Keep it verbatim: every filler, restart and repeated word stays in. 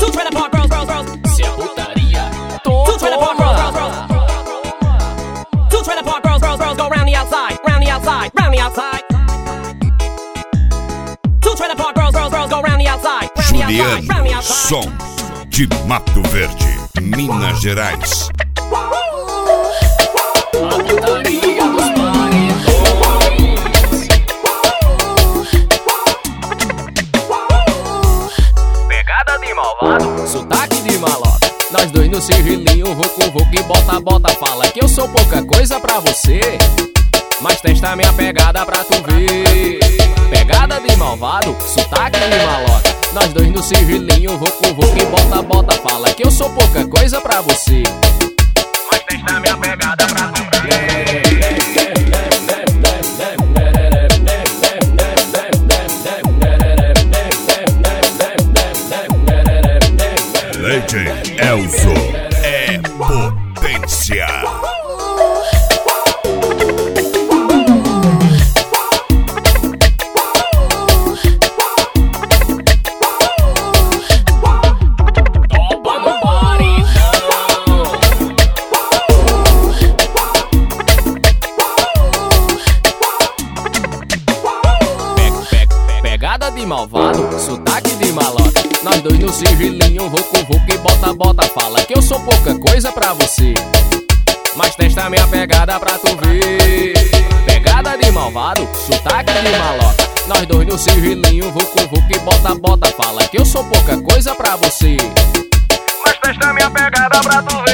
Two trailer park girls, girls, girls. Se é putaria, Two trailer park girls, girls, girls. Two trailer park girls, girls, girls. Go round the outside, round the outside, round the outside. Two trailer park girls, girls, girls. Go round the outside, round the outside, round the Juliano outside. Som de Mato Verde, Minas Gerais. a putaria dos paredões. Pegada de malvado, sotaque de maloca. Nós dois no sigilinho, vucu vucu e bota bota. Fala que eu sou pouca coisa pra você, mas testa minha pegada pra tu ver. Pegada de malvado, sotaque de maloca. Nós dois no sigilinho, vucu vucu e bota bota. Fala que eu sou pouca coisa pra você, mas testa minha pegada pra tu ver. Legend Elzo é potência. Topa no paredão. Pe- pe- Pegada de malvado, sotaque de maloca. Nós dois no sigilinho, vucu vucu e bota bota. Fala que eu sou pouca coisa pra você, mas testa minha pegada pra tu ver. Pegada de malvado, sotaque de maloca. Nós dois no sigilinho, vucu vucu e bota bota. Fala que eu sou pouca coisa pra você, mas testa minha pegada pra tu ver.